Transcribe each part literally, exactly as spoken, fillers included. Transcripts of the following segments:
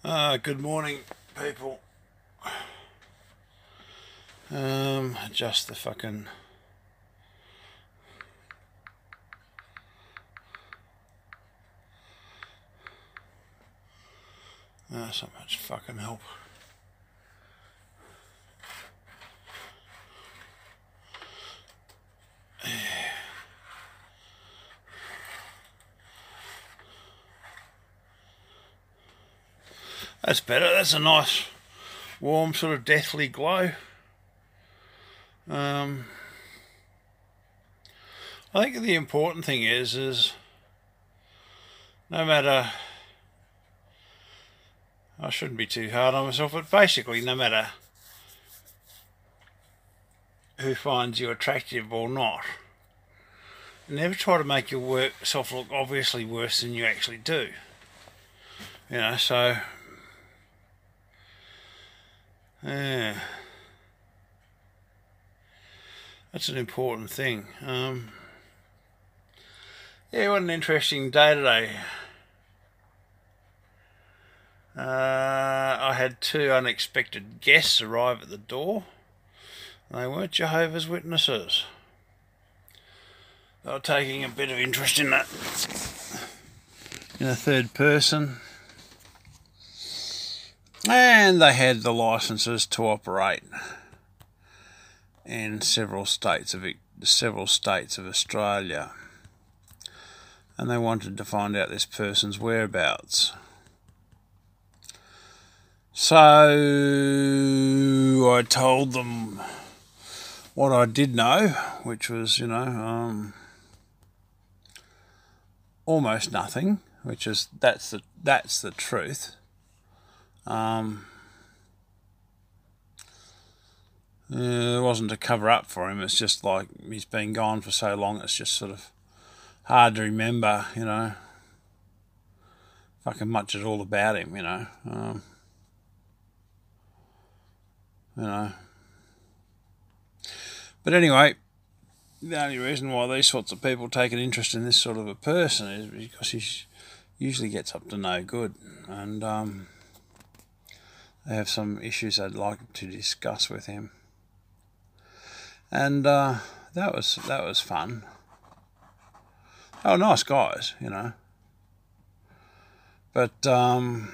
Uh, good morning, people. Um, adjust the fucking. That's not much fucking help. That's better. That's a nice, warm, sort of deathly glow. Um, I think the important thing is, is no matter. I shouldn't be too hard on myself, but basically, no matter who finds you attractive or not, never try to make yourself look obviously worse than you actually do. You know, so yeah, that's an important thing. Um, yeah, what an interesting day today. Uh, I had two unexpected guests arrive at the door. They weren't Jehovah's Witnesses. They were taking a bit of interest in that, in a third person. And they had the licences to operate in several states of several states of Australia. And they wanted to find out this person's whereabouts. So I told them what I did know, which was, you know, um, almost nothing, which is that's the that's the truth. Um, uh, it wasn't to cover up for him. It's just like he's been gone for so long. It's just sort of hard to remember, you know, fucking much at all about him, you know. Um, you know. But anyway, the only reason why these sorts of people take an interest in this sort of a person is because he usually gets up to no good, and um, they have some issues they'd like to discuss with him. And uh, that was that was fun. They were nice guys, you know. But um,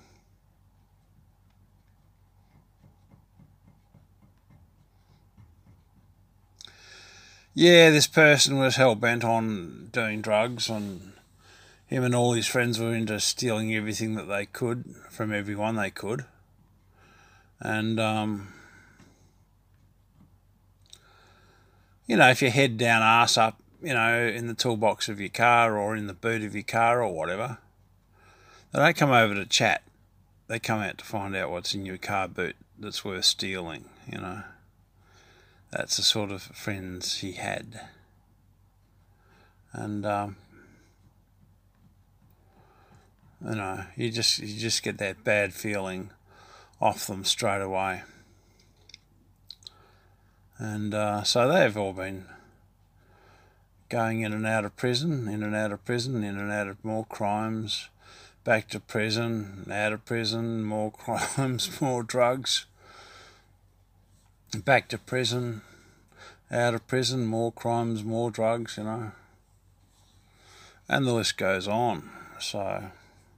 yeah, this person was hell-bent on doing drugs, and him and all his friends were into stealing everything that they could from everyone they could. And, um, you know, if you head down, arse up, you know, in the toolbox of your car or in the boot of your car or whatever, they don't come over to chat. They come out to find out what's in your car boot that's worth stealing, you know. That's the sort of friends he had. And, um, you know, you just you just get that bad feeling off them straight away. And uh, so they've all been going in and out of prison, in and out of prison, in and out of more crimes, back to prison, out of prison, more crimes, more drugs, back to prison, out of prison, more crimes, more drugs, you know. And the list goes on. So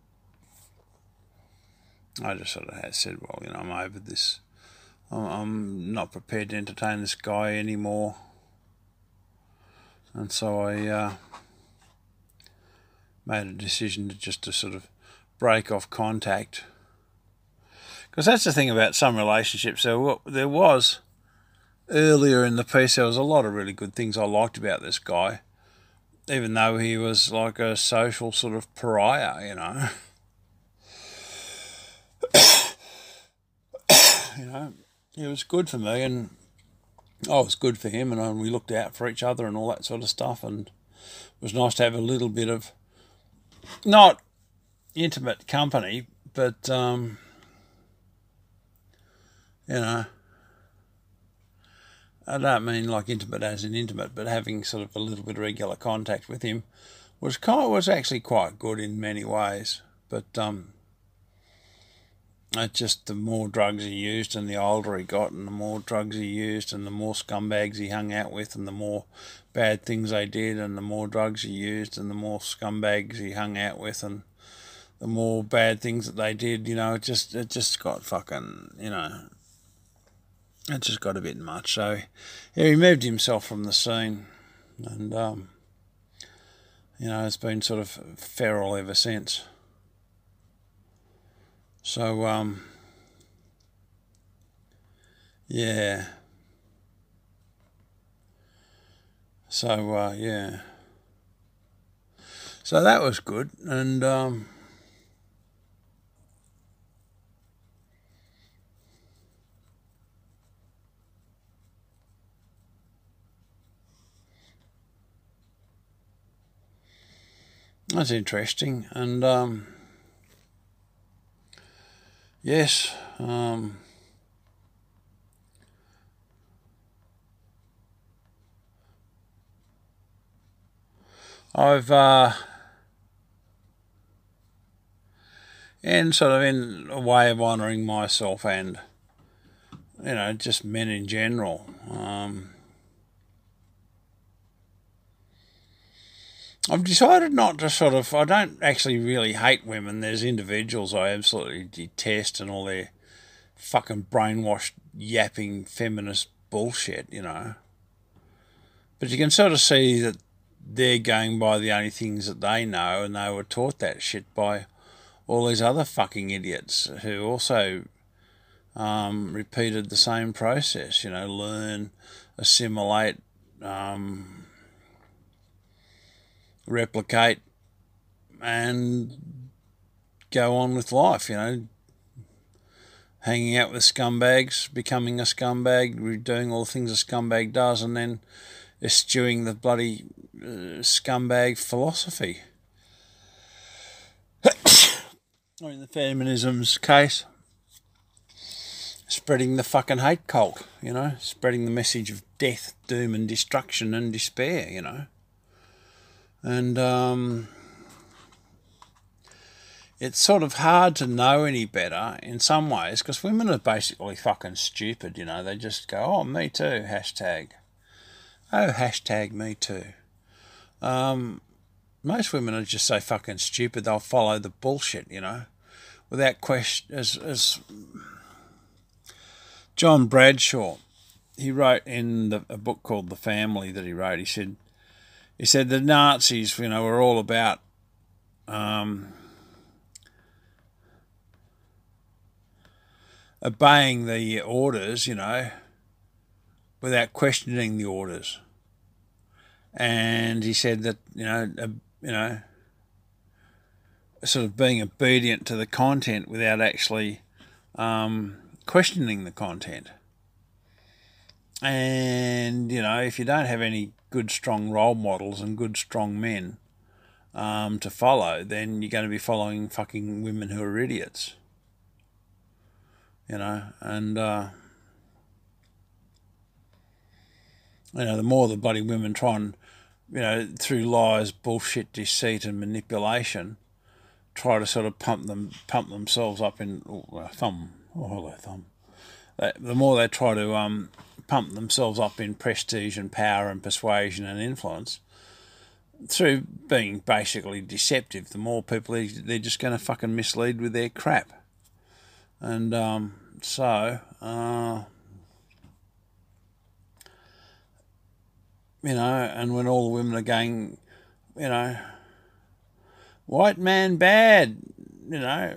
I just sort of said, well, you know, I'm over this. I'm not prepared to entertain this guy anymore. And so I uh, made a decision to just to sort of break off contact. Because that's the thing about some relationships. There, there was, earlier in the piece, there was a lot of really good things I liked about this guy. Even though he was like a social sort of pariah, you know. You know, it was good for me, and I was good for him, and we looked out for each other and all that sort of stuff, and it was nice to have a little bit of, not intimate company, but, um, you know, I don't mean like intimate as in intimate, but having sort of a little bit of regular contact with him was kind of, was actually quite good in many ways, but, um, It's just the more drugs he used and the older he got and the more drugs he used and the more scumbags he hung out with and the more bad things they did and the more drugs he used and the more scumbags he hung out with and the more bad things that they did, you know, it just it just got fucking, you know, it just got a bit much. So he removed himself from the scene and, um, you know, it's been sort of feral ever since. So, um, yeah. So, uh, yeah. So that was good. And, um, that's interesting. And, um, yes, um, I've, uh, and sort of in a way of honouring myself and, you know, just men in general. Um, I've decided not to sort of, I don't actually really hate women. There's individuals I absolutely detest and all their fucking brainwashed, yapping, feminist bullshit, you know. But you can sort of see that they're going by the only things that they know and they were taught that shit by all these other fucking idiots who also um, repeated the same process, you know, learn, assimilate, um, replicate, and go on with life, you know, hanging out with scumbags, becoming a scumbag, doing all the things a scumbag does, and then eschewing the bloody uh, scumbag philosophy. Or in the feminism's case, spreading the fucking hate cult, you know, spreading the message of death, doom and destruction and despair, you know. And um, it's sort of hard to know any better in some ways because women are basically fucking stupid, you know. They just go, oh, me too, hashtag. Oh, hashtag me too. Um, most women are just so fucking stupid they'll follow the bullshit, you know, without question. As, as John Bradshaw, he wrote in the, a book called The Family that he wrote, he said, he said the Nazis, you know, were all about um, obeying the orders, you know, without questioning the orders. And he said that, you know, uh, you know, sort of being obedient to the content without actually um, questioning the content. And, you know, if you don't have any good, strong role models and good, strong men um, to follow, then you're going to be following fucking women who are idiots. You know, and, uh, you know, the more the bloody women try and, you know, through lies, bullshit, deceit and manipulation, try to sort of pump them, pump themselves up in, oh, thumb, oh, hello, thumb. They, the more they try to um, pump themselves up in prestige and power and persuasion and influence, through being basically deceptive, the more people they, they're just going to fucking mislead with their crap. And um, so, uh, you know, and when all the women are going, you know, white man bad, you know,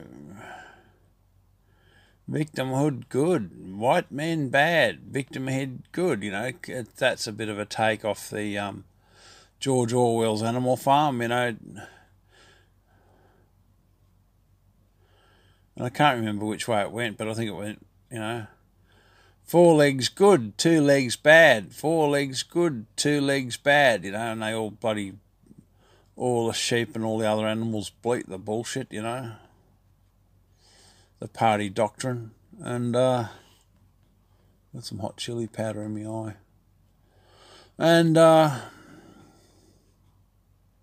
victimhood good, white men bad, victimhood good, you know, that's a bit of a take off the um, George Orwell's Animal Farm, you know. And I can't remember which way it went, but I think it went, you know, four legs good, two legs bad, four legs good, two legs bad, you know, and they all bloody, all the sheep and all the other animals bleat the bullshit, you know, the party doctrine. And uh, got some hot chili powder in my eye. And uh,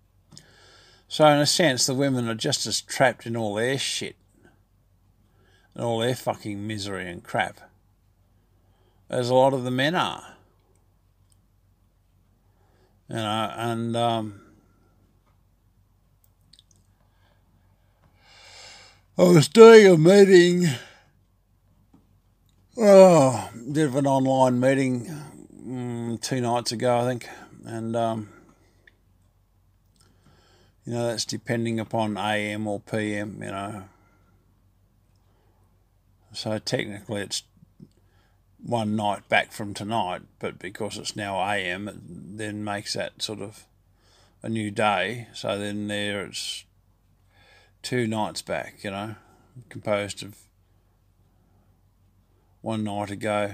so in a sense, the women are just as trapped in all their shit and all their fucking misery and crap, as a lot of the men are. You know, and um, I was doing a meeting, oh, did an online meeting um, two nights ago, I think, and um, you know, that's depending upon A M or P M, you know. So technically it's one night back from tonight, but because it's now A M, it then makes that sort of a new day. So then there it's two nights back, you know, composed of one night ago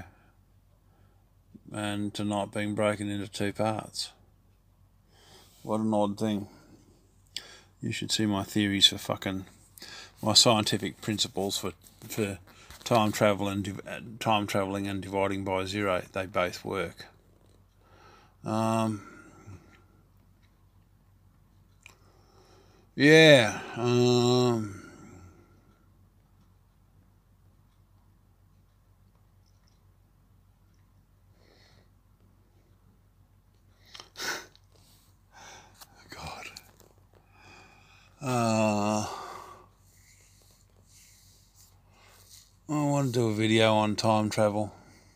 and tonight being broken into two parts. What an odd thing. You should see my theories for fucking, my scientific principles for for time travel and time traveling and dividing by zero. They both work. Um, yeah. Um, God. Uh, I want to do a video on time travel.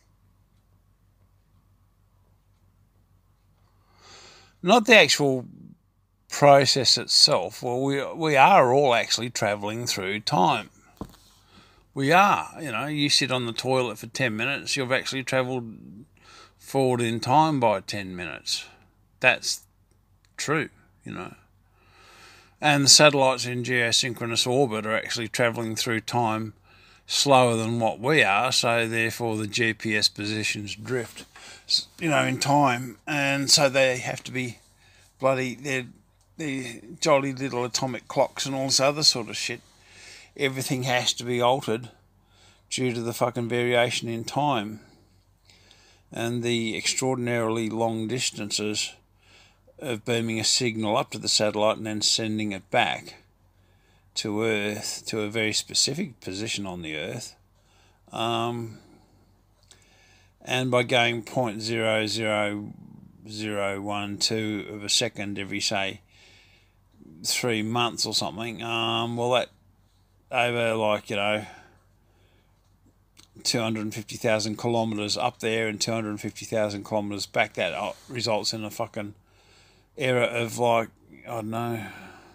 Not the actual process itself. Well, we we are all actually travelling through time. We are. You know, you sit on the toilet for ten minutes, you've actually travelled forward in time by ten minutes. That's true, you know. And the satellites in geosynchronous orbit are actually travelling through time slower than what we are, so therefore the G P S positions drift, you know, in time, and so they have to be bloody, they're, they're jolly little atomic clocks and all this other sort of shit. Everything has to be altered due to the fucking variation in time and the extraordinarily long distances of beaming a signal up to the satellite and then sending it back to Earth, to a very specific position on the Earth, um, and by going zero point zero zero zero one two of a second every, say, three months or something, um, well, that over, like, you know, two hundred fifty thousand kilometres up there and two hundred fifty thousand kilometres back, that results in a fucking error of, like, I don't know,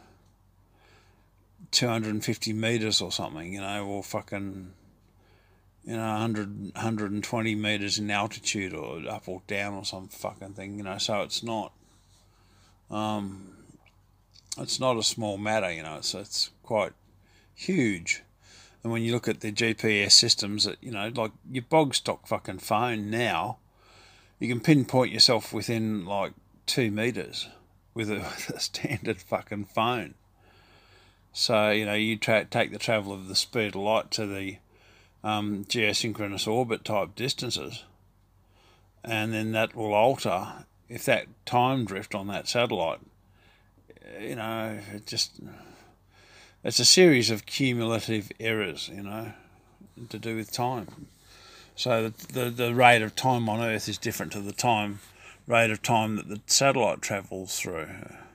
two hundred fifty metres or something, you know, or fucking, you know, one hundred, one hundred twenty metres in altitude or up or down or some fucking thing, you know, so it's not, um, it's not a small matter, you know, it's, it's quite huge. And when you look at the G P S systems that, you know, like your bog stock fucking phone now, you can pinpoint yourself within like two metres with a, with a standard fucking phone. So, you know, you tra- take the travel of the speed of light to the um, geosynchronous orbit type distances, and then that will alter, if that time drift on that satellite, you know, it just, it's a series of cumulative errors, you know, to do with time. So the, the, the rate of time on Earth is different to the time rate of time that the satellite travels through.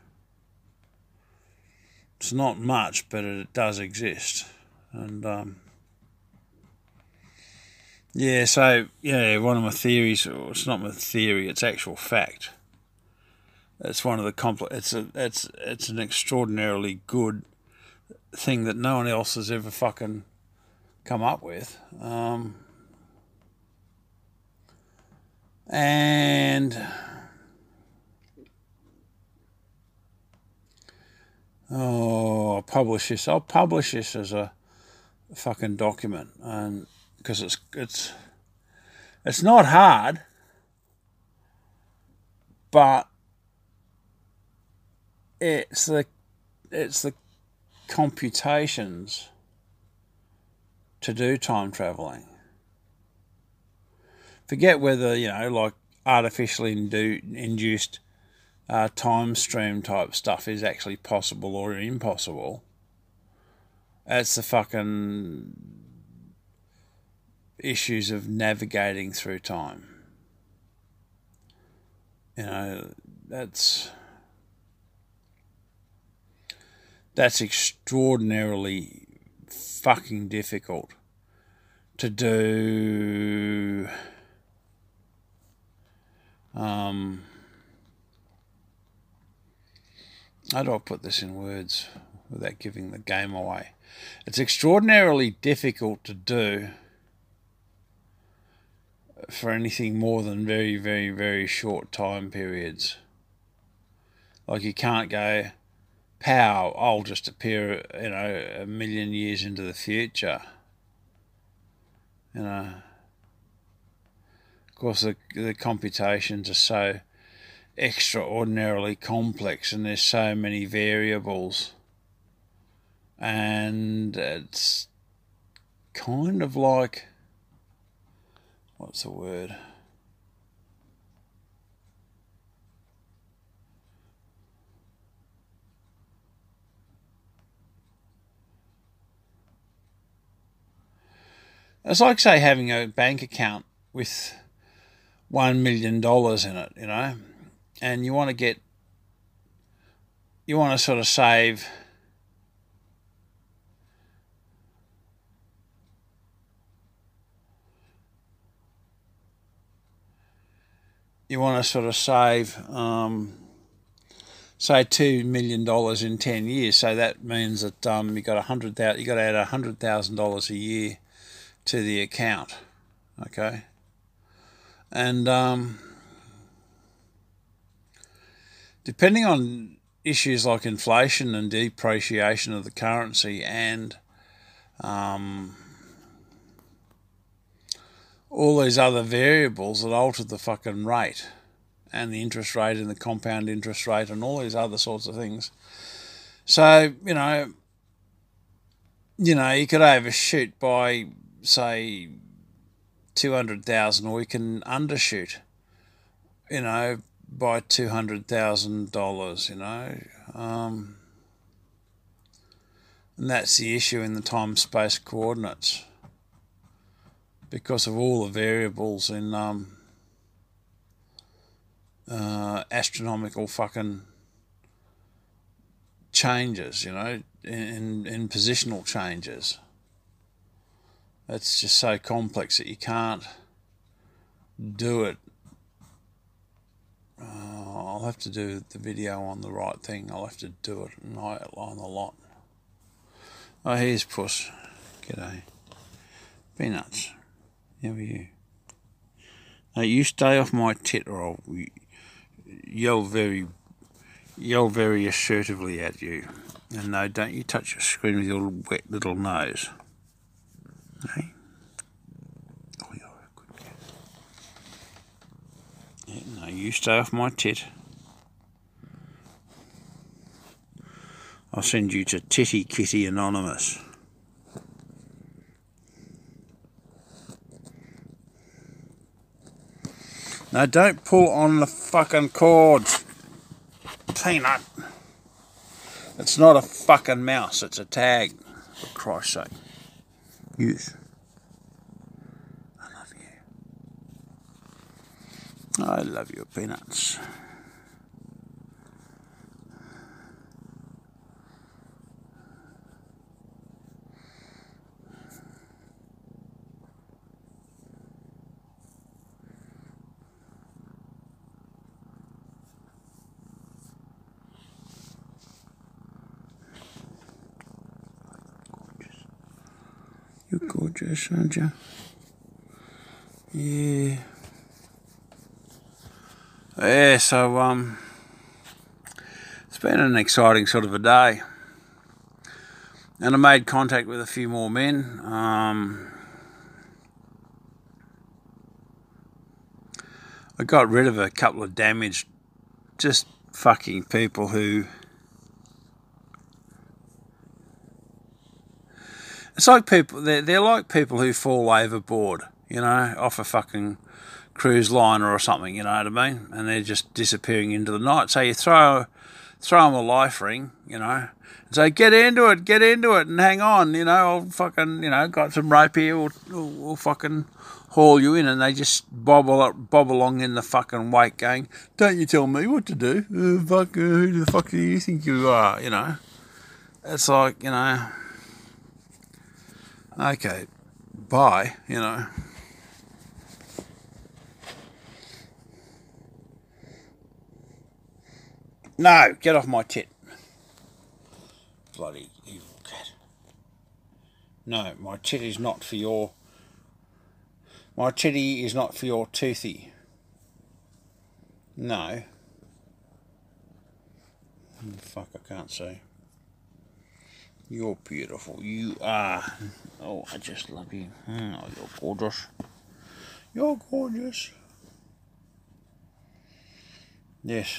It's not much, but it does exist. And, um, yeah, so, yeah, one of my theories, or it's not my theory, it's actual fact. It's one of the compl- it's a, it's, it's an extraordinarily good thing that no one else has ever fucking come up with. Um, and... Oh, I'll publish this. I'll publish this as a fucking document, and because it's it's it's not hard, but it's the it's the computations to do time traveling. Forget whether, you know, like artificially indu- induced Uh, time stream type stuff is actually possible or impossible. It's the fucking issues of navigating through time. You know, that's that's extraordinarily fucking difficult to do. Um, how do I put this in words without giving the game away? It's extraordinarily difficult to do for anything more than very, very, very short time periods. Like you can't go, pow, I'll just appear, you know, a million years into the future. You know, of course the, the computations are so extraordinarily complex and there's so many variables. And it's kind of like, what's the word? It's like, say, having a bank account with one million dollars in it, you know, and you want to get, you want to sort of save you want to sort of save, um, say, two million dollars in ten years. So that means that um, you got a hundred thousand. You got to add a hundred thousand dollars a year to the account, okay? And um, depending on issues like inflation and depreciation of the currency and um, all these other variables that alter the fucking rate and the interest rate and the compound interest rate and all these other sorts of things. So, you know, you know, you could overshoot by, say, two hundred thousand dollars, or you can undershoot, you know, by two hundred thousand dollars, you know. Um, and that's the issue in the time-space coordinates, because of all the variables in um, uh, astronomical fucking changes, you know, in, in positional changes. It's just so complex that you can't do it. Uh, I'll have to do the video on the right thing. I'll have to do it and I outline a lot. Oh, here's Puss. G'day. Peanuts. How are you? Now you stay off my tit or I'll yell very, yell very assertively at you. And no, don't you touch your screen with your wet little nose. Hey? Oh, you're a good cat. Yeah, no, you stay off my tit. I'll send you to Titty Kitty Anonymous. No, don't pull on the fucking cords. Peanut. It's not a fucking mouse, it's a tag. For Christ's sake. Yes. I love you. I love you, Peanuts. You're gorgeous, aren't you? Yeah. Yeah, so, um, it's been an exciting sort of a day. And I made contact with a few more men. Um, I got rid of a couple of damaged, just fucking people who... It's like people, they're, they're like people who fall overboard, you know, off a fucking cruise liner or something, you know what I mean? And they're just disappearing into the night. So you throw throw them a life ring, you know, and say, get into it, get into it, and hang on, you know, I'll fucking, you know, got some rope here, we'll, we'll, we'll fucking haul you in, and they just bob, bob along in the fucking wake going, don't you tell me what to do, uh, fuck, uh, who the fuck do you think you are, you know. It's like, you know, okay, bye, you know. No, get off my tit. Bloody evil cat. No, my tit is not for your... My titty is not for your toothy. No. Oh, fuck, I can't see. You're beautiful. You are. Oh, I just love you. Oh, you're gorgeous. You're gorgeous. Yes.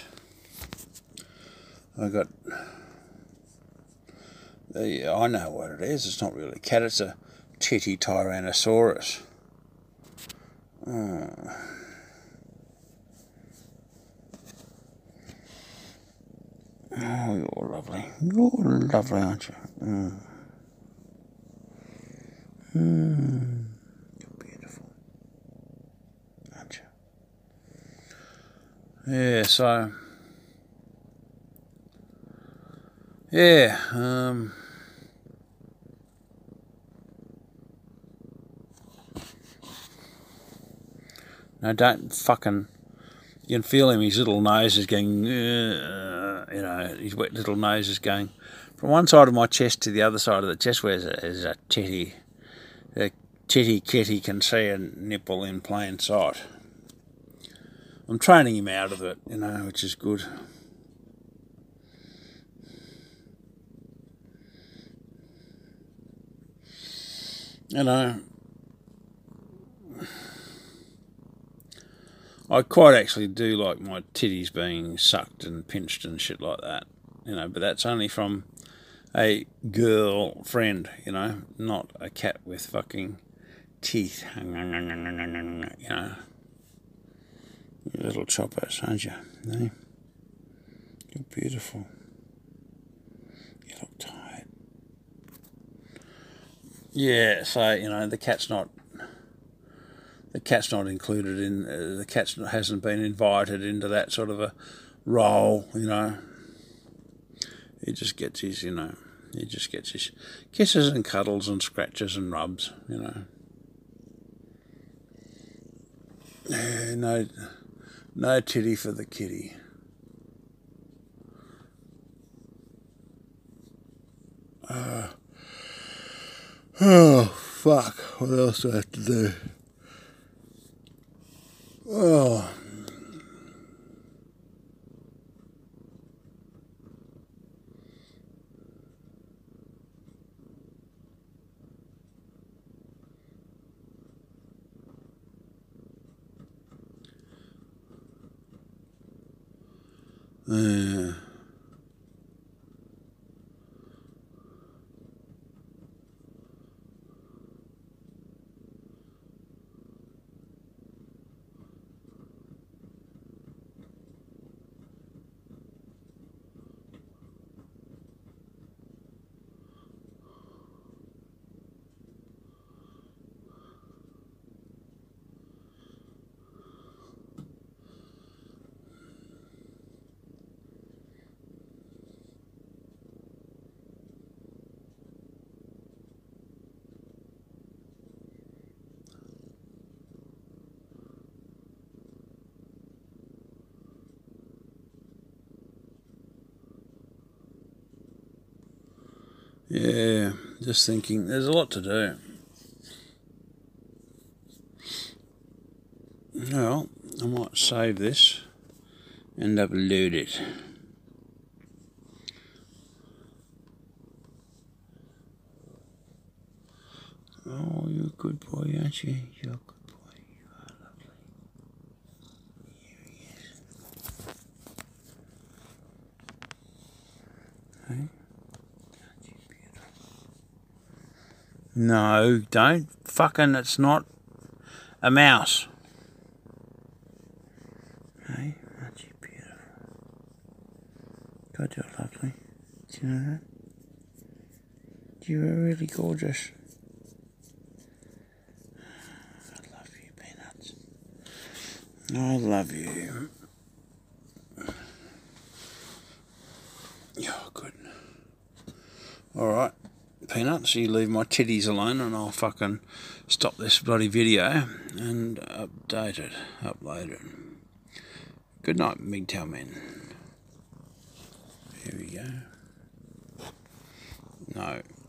I got... Yeah, I know what it is. It's not really a cat. It's a titty Tyrannosaurus. Oh. Oh, you're lovely. You're lovely, aren't you? Mm. Mm. You're beautiful, aren't you? Yeah, so... Yeah, um... No, don't fucking... You can feel him, his little nose is going... Uh, you know, his wet little nose is going... From one side of my chest to the other side of the chest where there's a titty... A titty kitty can see a nipple in plain sight. I'm training him out of it, you know, which is good. You know, I quite actually do like my titties being sucked and pinched and shit like that, you know, but that's only from a girl friend, you know, not a cat with fucking teeth, you know. You little choppers, aren't you? No? You're beautiful. You look tired. Yeah, so, you know, the cat's not... The cat's not included in... Uh, the cat hasn't been invited into that sort of a role, you know. He just gets his, you know... He just gets his kisses and cuddles and scratches and rubs, you know. Yeah, no... No titty for the kitty. Uh... Oh, fuck. What else do I have to do? Oh. Yeah. Yeah, just thinking, there's a lot to do. Well, I might save this and upload it. Oh, you're a good boy, aren't you? You're a good boy. You are lovely. Here he is. Hey? No, don't fucking, it's not a mouse. Hey, aren't you beautiful? God, you're lovely. Do you know that? You are really gorgeous. I love you, Peanuts. I love you. Oh, good. Alright, Peanuts, you leave my titties alone and I'll fucking stop this bloody video and update it, upload it. Good night, MGTOW men. Here we go. No.